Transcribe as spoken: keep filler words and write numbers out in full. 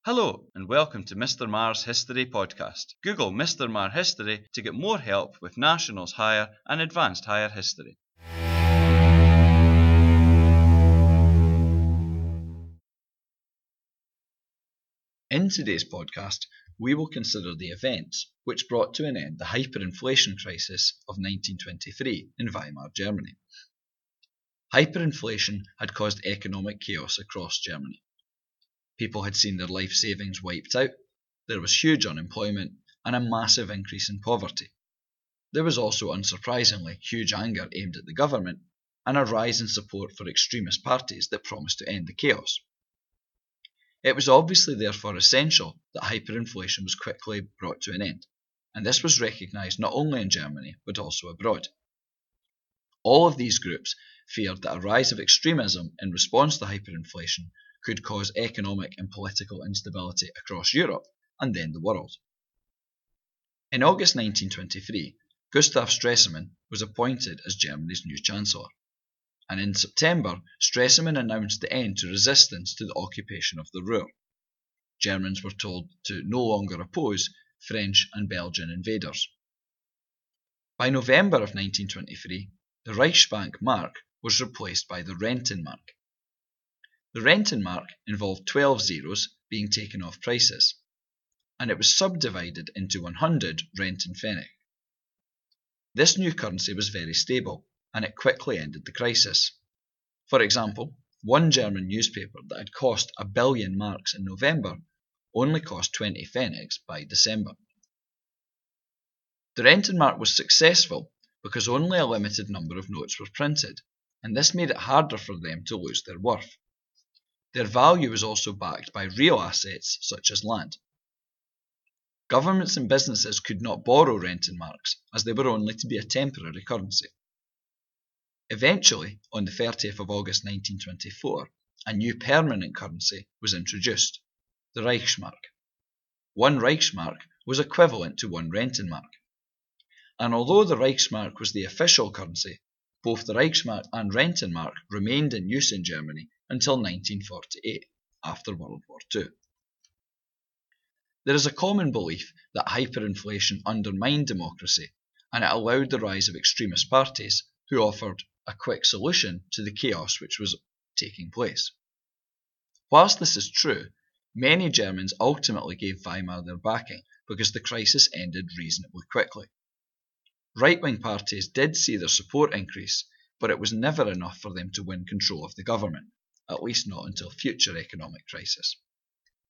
Hello and welcome to Mister Marr's History Podcast. Google Mister Marr History to get more help with Nationals Higher and Advanced Higher History. In today's podcast, we will consider the events which brought to an end the hyperinflation crisis of nineteen twenty-three in Weimar, Germany. Hyperinflation had caused economic chaos across Germany. People had seen their life savings wiped out, there was huge unemployment and a massive increase in poverty. There was also, unsurprisingly, huge anger aimed at the government and a rise in support for extremist parties that promised to end the chaos. It was obviously therefore essential that hyperinflation was quickly brought to an end, and this was recognised not only in Germany but also abroad. All of these groups feared that a rise of extremism in response to hyperinflation could cause economic and political instability across Europe and then the world. In August nineteen twenty-three, Gustav Stresemann was appointed as Germany's new Chancellor, and in September, Stresemann announced the end to resistance to the occupation of the Ruhr. Germans were told to no longer oppose French and Belgian invaders. By November of nineteen twenty-three, the Reichsbank mark was replaced by the Rentenmark. The Rentenmark involved twelve zeros being taken off prices, and it was subdivided into one hundred Rentenpfennig. This new currency was very stable, and it quickly ended the crisis. For example, one German newspaper that had cost a billion marks in November only cost twenty pfennigs by December. The Rentenmark was successful because only a limited number of notes were printed, and this made it harder for them to lose their worth. Their value was also backed by real assets such as land. Governments and businesses could not borrow Rentenmarks as they were only to be a temporary currency. Eventually, on the thirtieth of August nineteen twenty-four, a new permanent currency was introduced, the Reichsmark. One Reichsmark was equivalent to one Rentenmark. And although the Reichsmark was the official currency, both the Reichsmark and Rentenmark remained in use in Germany until nineteen forty-eight, after World War Two. There is a common belief that hyperinflation undermined democracy and it allowed the rise of extremist parties who offered a quick solution to the chaos which was taking place. Whilst this is true, many Germans ultimately gave Weimar their backing because the crisis ended reasonably quickly. Right-wing parties did see their support increase, but it was never enough for them to win control of the government, at least not until future economic crisis.